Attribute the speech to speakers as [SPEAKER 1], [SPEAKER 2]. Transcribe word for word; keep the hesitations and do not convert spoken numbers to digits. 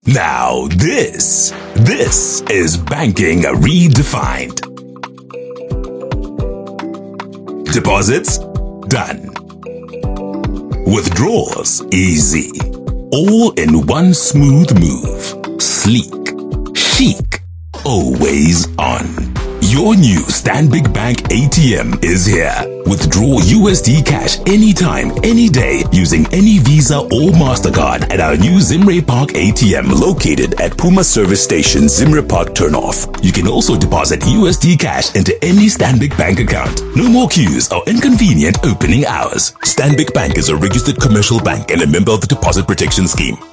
[SPEAKER 1] Now this, this is banking redefined. Deposits? Done. Withdrawals? Easy. All in one smooth move. Sleek. Chic. Always on. Your new Stanbic Bank A T M is here. Withdraw U S D cash anytime, any day using any Visa or MasterCard at our new Zimray Park A T M located at Puma Service Station, Zimray Park Turnoff. You can also deposit U S D cash into any Stanbic Bank account. No more queues or inconvenient opening hours. Stanbic Bank is a registered commercial bank and a member of the Deposit Protection Scheme.